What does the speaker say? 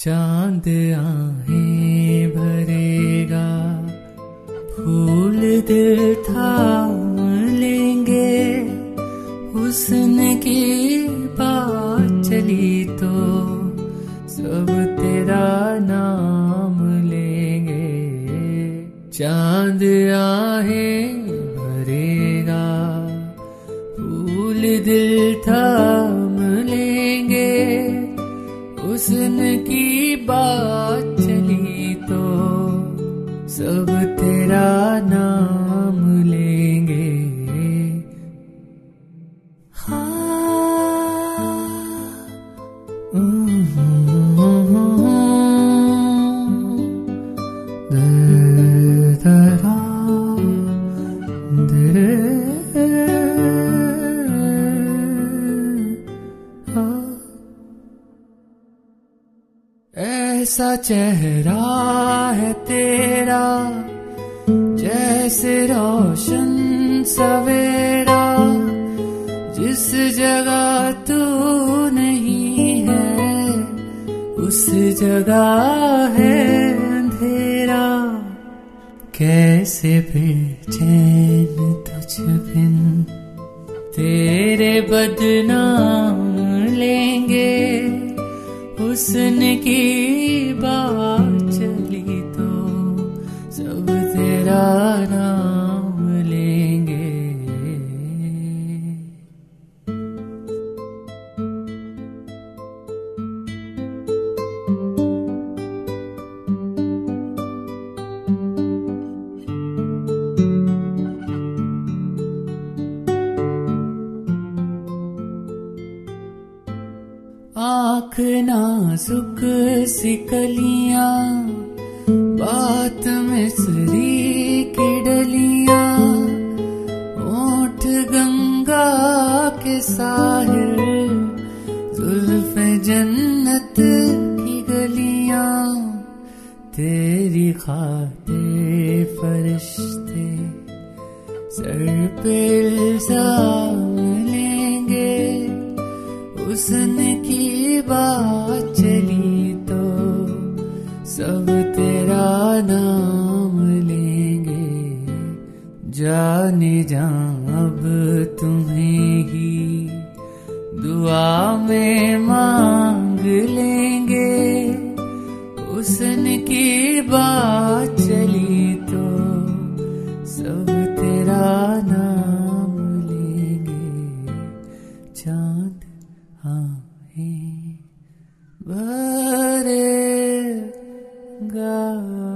चांद आहें भरेगा, फूल दिल थाम लेंगे, हुस्न की बात चली तो सब तेरा नाम लेंगे। चांद आहें भरेगा, फूल दिल थाम लेंगे, हुस्न की बात चली तो सब तेरा नाम लेंगे। ऐसा चेहरा है तेरा जैसे रोशन सवेरा, जिस जगह तू नहीं है उस जगह है अंधेरा। कैसे फिर चैन तुझ बिन तेरे बदनाम लेंगे, हुस्न की बात चली तो सब तेरा नाम लेंगे। आँख नाजुक सी कलियां, बात मिसरी की डलियां, ओठ गंगा के साहिल, जुल्फ़े जन्नत की गलियां। तेरी खातिर फरिश्ते सर पे इल्ज़ाम लेंगे, हुस्न की बात चली तो सब तेरा नाम लेंगे। जाने जा अब तुम्हें ही दुआ में मांग लेंगे, हुस्न की बात चली तो सब तेरा नाम लेंगे। चांद आहें भरेगा।